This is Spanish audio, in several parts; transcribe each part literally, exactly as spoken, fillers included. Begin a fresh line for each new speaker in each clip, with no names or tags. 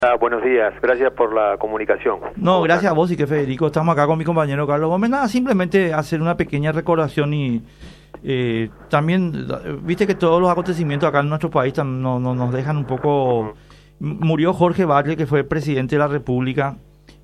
Ah, buenos días, gracias por la comunicación.
No, gracias a vos y que Federico, estamos acá con mi compañero Carlos Gómez. Nada, simplemente hacer una pequeña recordación y eh, también, viste que todos los acontecimientos acá en nuestro país no, no, nos dejan un poco... Murió Jorge Batlle, que fue presidente de la República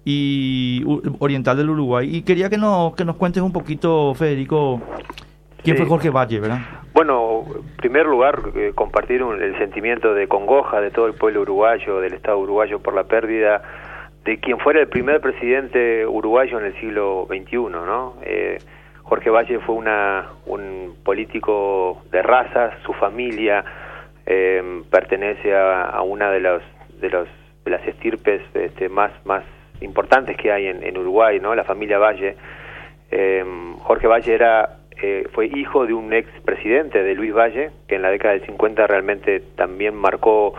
y Oriental del Uruguay, y quería que nos, que nos cuentes un poquito, Federico, quién sí. fue Jorge Batlle, ¿verdad?
Bueno, en primer lugar, eh, compartir un, el sentimiento de congoja de todo el pueblo uruguayo, del Estado uruguayo, por la pérdida de quien fuera el primer presidente uruguayo en el siglo veintiuno, ¿no? Eh, Jorge Batlle fue una, un político de razas, su familia eh, pertenece a, a una de, los, de, los, de las estirpes este, más, más importantes que hay en, en Uruguay, ¿no? La familia Batlle. Eh, Jorge Batlle era... Eh, fue hijo de un ex presidente, de Luis Batlle, que en la década del cincuenta realmente también marcó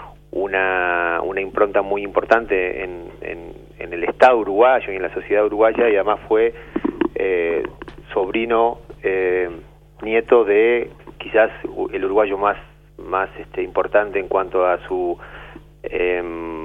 una, una impronta muy importante en, en, en el Estado uruguayo y en la sociedad uruguaya, y además fue eh, sobrino, eh, nieto de quizás el uruguayo más, más este, importante en cuanto a su... Eh,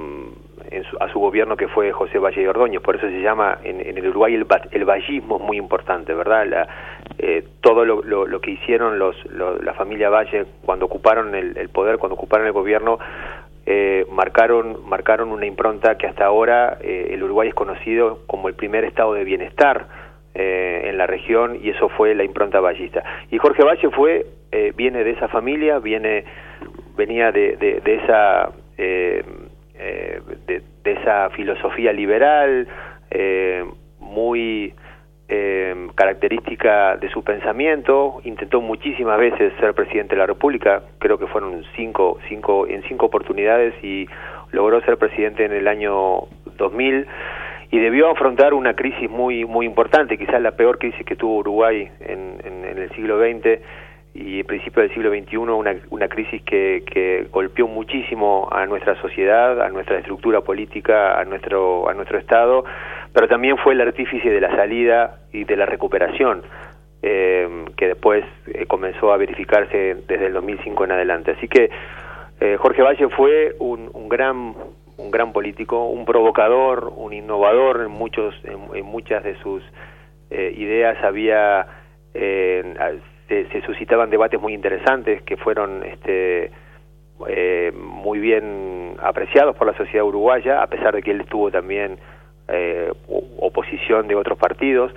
En su, a su gobierno, que fue José Batlle y Ordóñez. Por eso se llama en, en el Uruguay el, el vallismo es muy importante, ¿verdad? La, eh, todo lo, lo, lo que hicieron los, lo, la familia Batlle cuando ocuparon el, el poder, cuando ocuparon el gobierno, eh, marcaron marcaron una impronta que hasta ahora eh, el Uruguay es conocido como el primer estado de bienestar eh, en la región, y eso fue la impronta ballista. Y Jorge Batlle fue eh, viene de esa familia, viene venía de, de, de esa... Eh, Eh, de, de esa filosofía liberal eh, muy eh, característica de su pensamiento. Intentó muchísimas veces ser presidente de la República, creo que fueron cinco, cinco en cinco oportunidades, y logró ser presidente en el año dos mil, y debió afrontar una crisis muy muy importante, quizás la peor crisis que tuvo Uruguay en, en, en el siglo veinte y principio del siglo veintiuno, una, una crisis que, que golpeó muchísimo a nuestra sociedad, a nuestra estructura política, a nuestro, a nuestro Estado, pero también fue el artífice de la salida y de la recuperación, eh, que después eh, comenzó a verificarse desde el dos mil cinco en adelante. Así que eh, Jorge Batlle fue un, un gran un gran político, un provocador, un innovador en, muchos, en, en muchas de sus eh, ideas. Había... Eh, Se, se suscitaban debates muy interesantes que fueron este, eh, muy bien apreciados por la sociedad uruguaya, a pesar de que él tuvo también eh, oposición de otros partidos,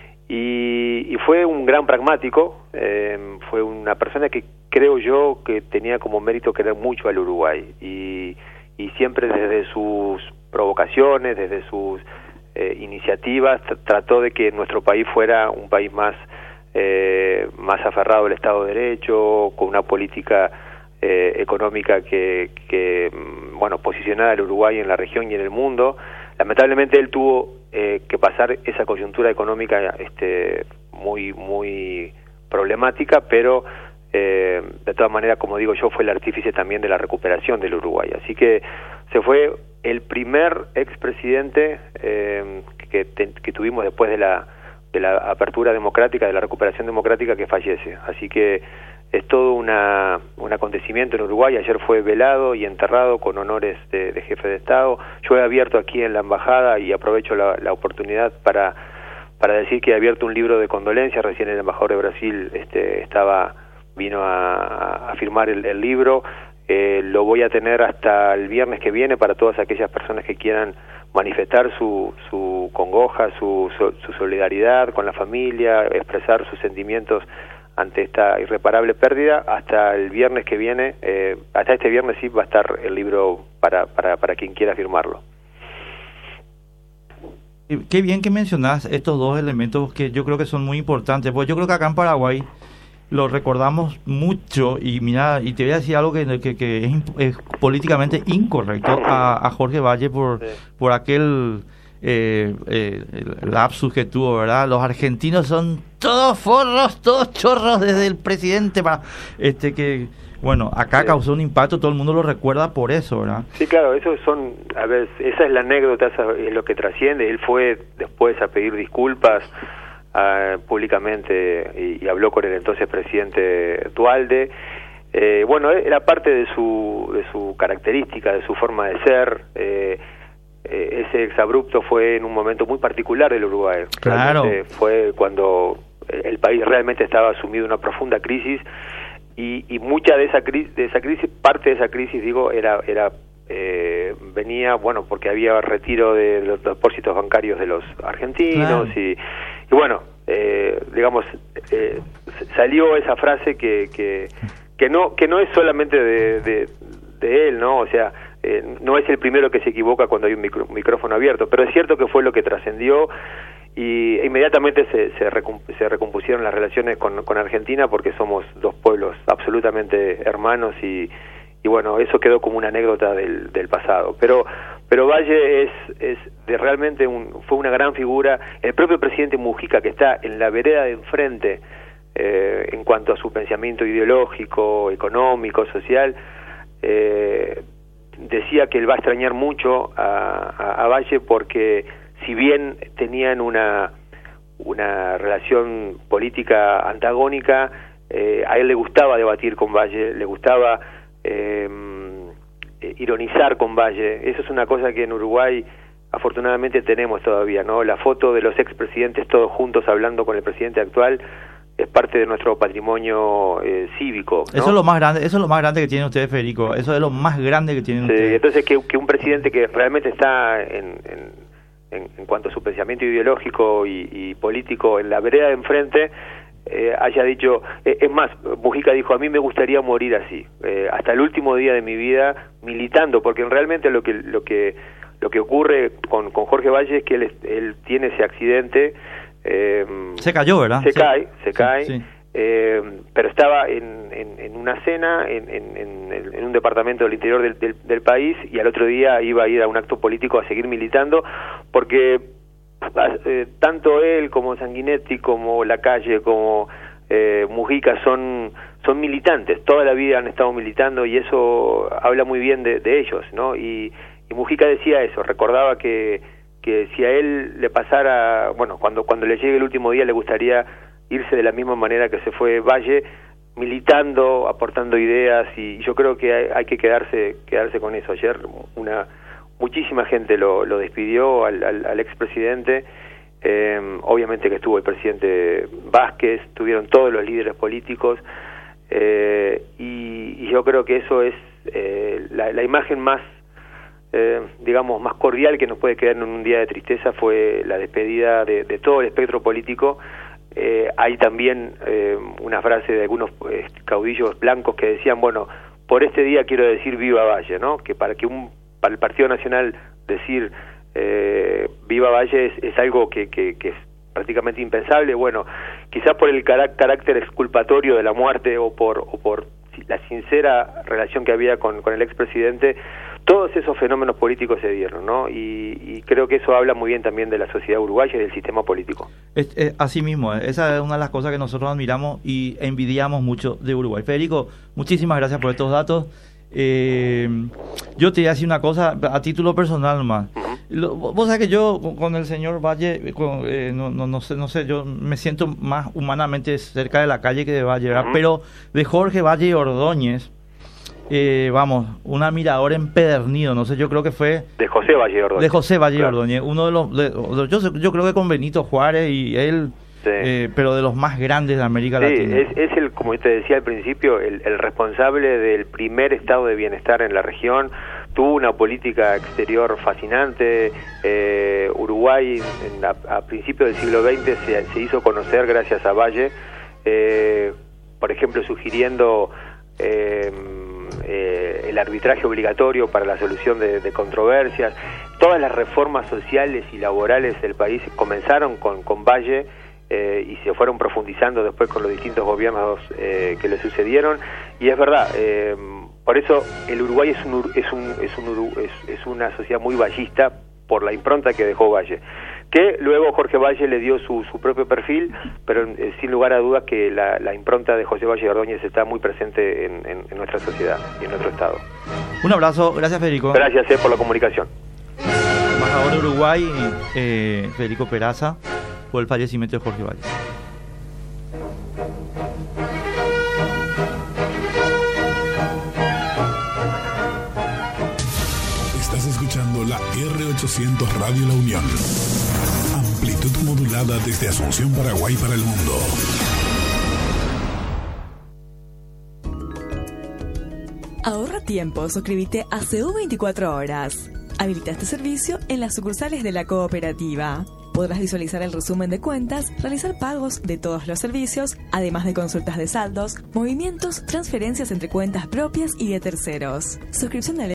y, y fue un gran pragmático, eh, fue una persona que creo yo que tenía como mérito querer mucho al Uruguay, y, y siempre desde sus provocaciones, desde sus eh, iniciativas, trató de que nuestro país fuera un país más Eh, más aferrado al Estado de Derecho, con una política eh, económica que, que, bueno, posicionada al Uruguay en la región y en el mundo. Lamentablemente él tuvo eh, que pasar esa coyuntura económica este, muy, muy problemática, pero eh, de todas maneras, como digo yo, fue el artífice también de la recuperación del Uruguay. Así que se fue el primer expresidente eh, que, te, que tuvimos después de la de la apertura democrática, de la recuperación democrática, que fallece. Así que es todo una, un acontecimiento en Uruguay. Ayer fue velado y enterrado con honores de, de jefe de Estado. Yo he abierto aquí en la embajada, y aprovecho la, la oportunidad para, para decir que he abierto un libro de condolencias. Recién el embajador de Brasil este, estaba vino a, a firmar el, el libro. Eh, lo voy a tener hasta el viernes que viene para todas aquellas personas que quieran manifestar su, su congoja, su, su, su solidaridad con la familia, expresar sus sentimientos ante esta irreparable pérdida. Hasta el viernes que viene, eh, hasta este viernes sí va a estar el libro para, para, para quien quiera firmarlo.
Qué bien que mencionás estos dos elementos que yo creo que son muy importantes, porque yo creo que acá en Paraguay lo recordamos mucho, y mira, y te voy a decir algo que, que, que es, es políticamente incorrecto a, a Jorge Batlle por, sí. por aquel eh, eh, lapsus que tuvo, ¿verdad? Los argentinos son todos forros, todos chorros, desde el presidente para este que, bueno, acá sí. causó un impacto, todo el mundo lo recuerda por eso, ¿verdad?
Sí, claro, eso son, a ver, esa es la anécdota, esa es lo que trasciende. Él fue después a pedir disculpas Uh, públicamente y, y habló con el entonces presidente Duhalde. Eh, bueno, era parte de su, de su característica, de su forma de ser. Eh, eh, ese exabrupto fue en un momento muy particular del Uruguay.
Claro.
Realmente fue cuando el país realmente estaba sumido en una profunda crisis y, y mucha de esa, crisis, de esa crisis, parte de esa crisis, digo, era... era Eh, venía, bueno, porque había retiro de los depósitos bancarios de los argentinos. Claro. y, y bueno, eh, digamos, eh, salió esa frase que, que, que no que no es solamente de, de, de él, ¿no? O sea, eh, no es el primero que se equivoca cuando hay un micro, micrófono abierto, pero es cierto que fue lo que trascendió y inmediatamente se, se, recomp se recompusieron las relaciones con, con Argentina porque somos dos pueblos absolutamente hermanos y Y bueno, eso quedó como una anécdota del, del pasado. Pero pero Valle es, es de realmente un, fue una gran figura. El propio presidente Mujica, que está en la vereda de enfrente eh, en cuanto a su pensamiento ideológico, económico, social, eh, decía que él va a extrañar mucho a, a, a Valle porque si bien tenían una, una relación política antagónica, eh, a él le gustaba debatir con Valle, le gustaba... Eh, ironizar con Valle. Eso es una cosa que en Uruguay afortunadamente tenemos todavía, ¿no? La foto de los expresidentes todos juntos hablando con el presidente actual es parte de nuestro patrimonio eh, cívico, ¿no?
Eso es lo más grande, eso es lo más grande que tienen ustedes, Federico. Eso es lo más grande que tienen
sí,
ustedes.
Entonces que, que un presidente que realmente está en, en, en, en cuanto a su pensamiento ideológico y, y político en la vereda de enfrente, Eh, haya dicho, eh, es más, Mujica dijo, a mí me gustaría morir así, eh, hasta el último día de mi vida militando, porque realmente lo que lo que lo que ocurre con, con Jorge Valle es que él, él tiene ese accidente, eh,
se cayó, ¿verdad?
Se
sí.
cae, se
sí,
cae,
sí.
Eh, pero estaba en, en, en una cena en, en, en, en un departamento del interior del, del, del país y al otro día iba a ir a un acto político a seguir militando, porque Eh, tanto él como Sanguinetti, como Lacalle, como eh, Mujica son son militantes, toda la vida han estado militando y eso habla muy bien de, de ellos, ¿no? Y, y Mujica decía eso, recordaba que que si a él le pasara, bueno, cuando cuando le llegue el último día le gustaría irse de la misma manera que se fue Valle, militando, aportando ideas, y yo creo que hay, hay que quedarse quedarse con eso. Ayer una muchísima gente lo, lo despidió al, al, al expresidente, eh, obviamente que estuvo el presidente Vázquez, estuvieron todos los líderes políticos, eh, y, y yo creo que eso es eh, la, la imagen más, eh, digamos, más cordial que nos puede quedar en un día de tristeza fue la despedida de, de todo el espectro político. Eh, hay también eh, una frase de algunos eh, caudillos blancos que decían, bueno, por este día quiero decir viva Valle, ¿no? Que para que un para el Partido Nacional decir eh, viva Valle es, es algo que, que, que es prácticamente impensable. Bueno, quizás por el carácter exculpatorio de la muerte o por o por la sincera relación que había con, con el expresidente, todos esos fenómenos políticos se dieron, ¿no? Y, y creo que eso habla muy bien también de la sociedad uruguaya y del sistema político.
Es, es, así mismo, esa es una de las cosas que nosotros admiramos y envidiamos mucho de Uruguay. Federico, muchísimas gracias por estos datos. Eh, yo te voy a decir una cosa a título personal nomás. Lo, vos sabés que yo con el señor Valle, con, eh, no, no, no sé, no sé, yo me siento más humanamente cerca de la calle que de Valle, ¿verdad? Uh-huh. Pero de Jorge Valle Ordóñez, eh, vamos, un admirador empedernido, no sé, yo creo que fue...
De José Valle Ordóñez.
De José Valle claro. Ordóñez, uno de los... De, yo, yo creo que con Benito Juárez y él... Sí. Eh, pero de los más grandes de América
sí,
Latina.
Es, es el, como te decía al principio, el, el responsable del primer estado de bienestar en la región. Tuvo una política exterior fascinante. Eh, Uruguay en, a, a principios del siglo veinte se, se hizo conocer gracias a Valle, eh, por ejemplo, sugiriendo eh, eh, el arbitraje obligatorio para la solución de, de controversias. Todas las reformas sociales y laborales del país comenzaron con, con Valle. Eh, y se fueron profundizando después con los distintos gobiernos eh, que le sucedieron, y es verdad, eh, por eso el Uruguay es un es un es un es, es una sociedad muy vallista por la impronta que dejó Valle, que luego Jorge Valle le dio su, su propio perfil, pero eh, sin lugar a dudas que la, la impronta de José Valle Ordóñez está muy presente en, en, en nuestra sociedad y en nuestro estado.
Un abrazo, gracias Federico.
Gracias eh, por la comunicación.
Embajador de Uruguay, eh, Federico Peraza, por el fallecimiento de Jorge Valle.
R ochocientos Radio La Unión. Amplitud modulada desde Asunción, Paraguay para el mundo.
Ahorra tiempo, suscríbete a C U veinticuatro horas. Habilita este servicio en las sucursales de la cooperativa. Podrás visualizar el resumen de cuentas, realizar pagos de todos los servicios, además de consultas de saldos, movimientos, transferencias entre cuentas propias y de terceros. Suscripción de